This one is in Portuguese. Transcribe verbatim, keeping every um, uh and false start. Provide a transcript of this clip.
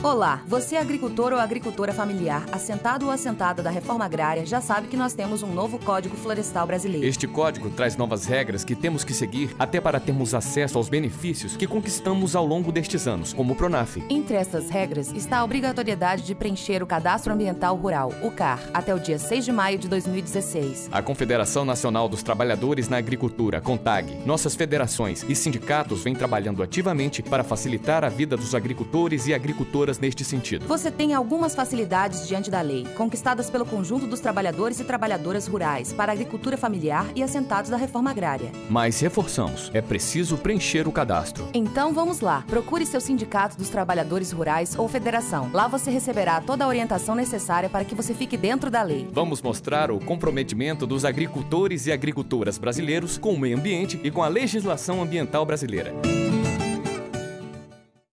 Olá, você é agricultor ou agricultora familiar, assentado ou assentada da reforma agrária, já sabe que nós temos um novo Código Florestal Brasileiro. Este código traz novas regras que temos que seguir até para termos acesso aos benefícios que conquistamos ao longo destes anos, como o Pronaf. Entre estas regras está a obrigatoriedade de preencher o Cadastro Ambiental Rural, o C A R, até o dia seis de maio de dois mil e dezesseis. A Confederação Nacional dos Trabalhadores na Agricultura, CONTAG, nossas federações e sindicatos vêm trabalhando ativamente para facilitar a vida dos agricultores e agricultoras neste sentido. Você tem algumas facilidades diante da lei, conquistadas pelo conjunto dos trabalhadores e trabalhadoras rurais para a agricultura familiar e assentados da reforma agrária. Mas reforçamos, é preciso preencher o cadastro. Então vamos lá, procure seu sindicato dos trabalhadores rurais ou federação. Lá você receberá toda a orientação necessária para que você fique dentro da lei. Vamos mostrar o comprometimento dos agricultores e agricultoras brasileiros com o meio ambiente e com a legislação ambiental brasileira.